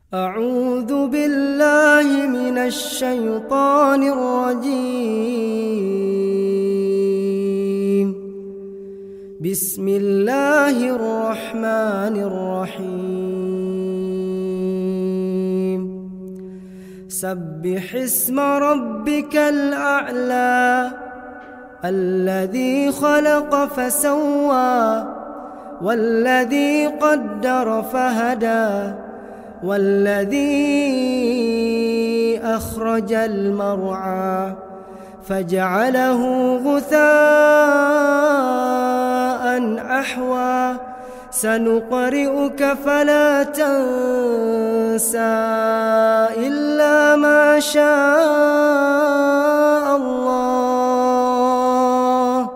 أعوذ بالله من الشيطان الرجيم. بسم الله الرحمن الرحيم. سبح اسم ربك الأعلى الذي خلق فسوى والذي قدر فهدى والذي أخرج المرعى فجعله غثاء أحوى سنقرئك فلا تنسى إلا ما شاء الله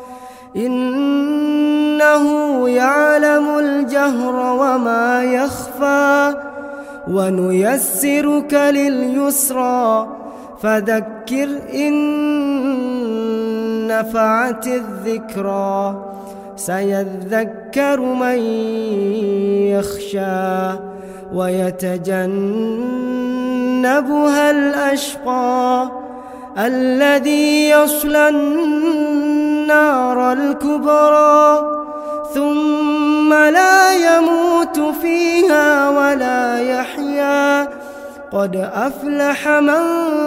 إنه يعلم الجهر وما يخفى ونيسرك لليسرى فذكر إن نفعت الذكرى سيذكر من يخشى ويتجنبها الأشقى الذي يصلى النار الكبرى ثم لا يموت فيها ولا يحيا قد أفلح من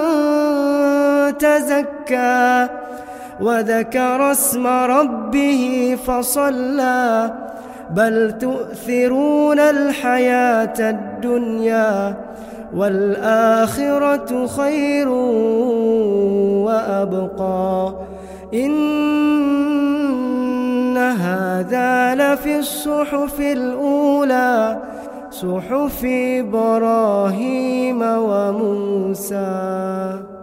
تزكى وذكر اسم ربه فصلى بل تؤثرون الحياة الدنيا والآخرة خير وأبقى إن هذا لفي الصحف الأولى صحف إبراهيم وموسى.